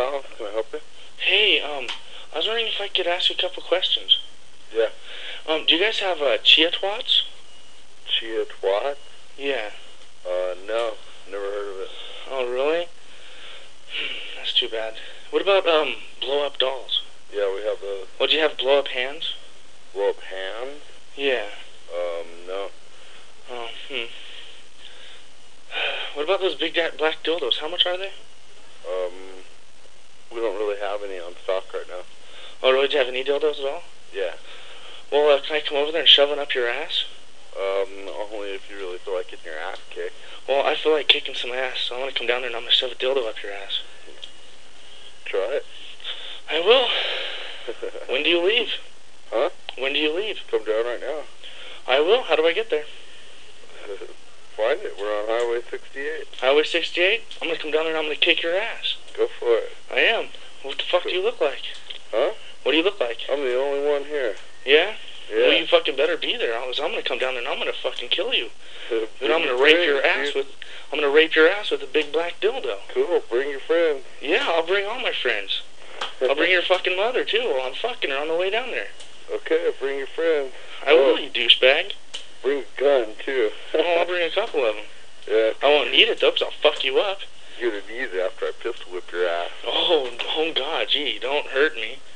Tom. Can I help you? Hey, I was wondering if I could ask you a couple questions. Yeah. Do you guys have chia twats? Chia twat? Yeah. No. Never heard of it. Oh, really? That's too bad. What about, blow-up dolls? Yeah, we have those. Well, do you have blow-up hands? Blow-up hands? Yeah. No. Oh, What about those big black dildos? How much are they? We don't really have any on stock right now. Oh, really? Do you have any dildos at all? Yeah. Well, can I come over there and shove one up your ass? Only if you really feel like getting your ass kicked. Well, I feel like kicking some ass, so I'm gonna come down there and I'm gonna shove a dildo up your ass. Try it. I will. When do you leave? Huh? When do you leave? Come down right now. I will. How do I get there? Find it. We're on Highway 68. Highway 68? I'm gonna come down there and I'm gonna kick your ass. Go for it. I am. What the fuck do you look like? Huh? What do you look like? I'm the only one here. Yeah? Yeah. Well, you fucking better be there. I'm gonna come down there and I'm gonna fucking kill you. And I'm gonna rape your ass with. I'm gonna rape your ass with a big black dildo. Cool. Bring your friends. Yeah, I'll bring all my friends. I'll bring your fucking mother too while I'm fucking her on the way down there. Okay. Bring your friends. I will, you douchebag. Bring a gun too. Oh, I'll bring a couple of them. Yeah. I won't need it though, 'cause I'll fuck you up. You're gonna need it after I pistol whip your ass. Oh God, gee, don't hurt me.